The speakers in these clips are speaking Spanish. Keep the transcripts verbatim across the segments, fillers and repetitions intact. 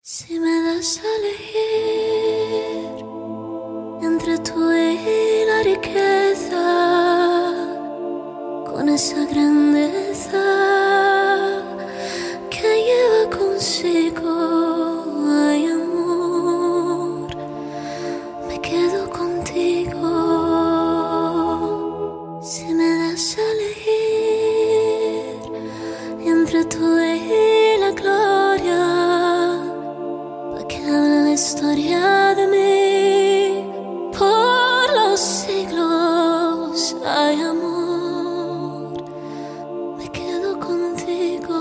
Si me das a elegir entre tú y la riqueza, con esa grandeza que lleva consigo, ay amor, me quedo contigo. Si me das a elegir entre tú y la gloria, la historia de mí por los siglos, ay amor, me quedo contigo.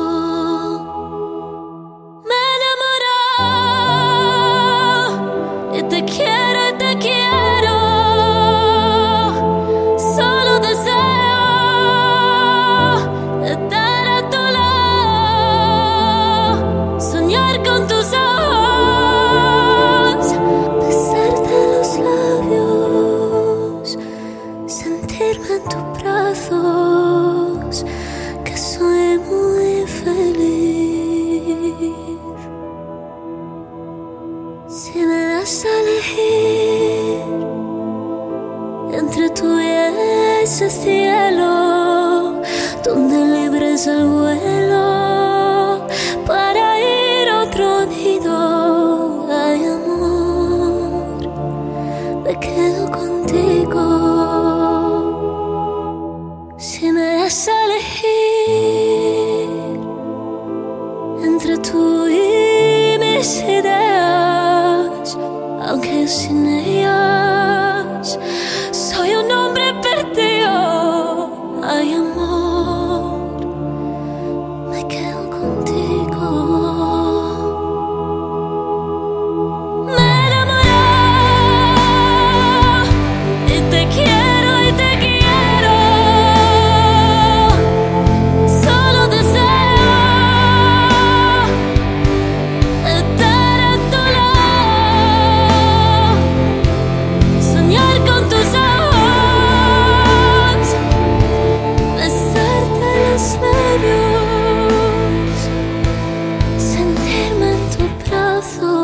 Me he enamorado y te quiero y te quiero, solo deseo estar a tu lado, soñar con tus ojos, sentirme en tus brazos, que soy muy feliz. Si me das a elegir entre tú y ese cielo donde libres el vuelo para ir a otro nido, ay amor, me quedo contigo. Si me das a elegir entre tú y mis ideas, aunque sin ellas soy un hombre perdido, ay amor, me quedo contigo. Me he enamorado y te quiero y te quiero, sentirme en tu brazo.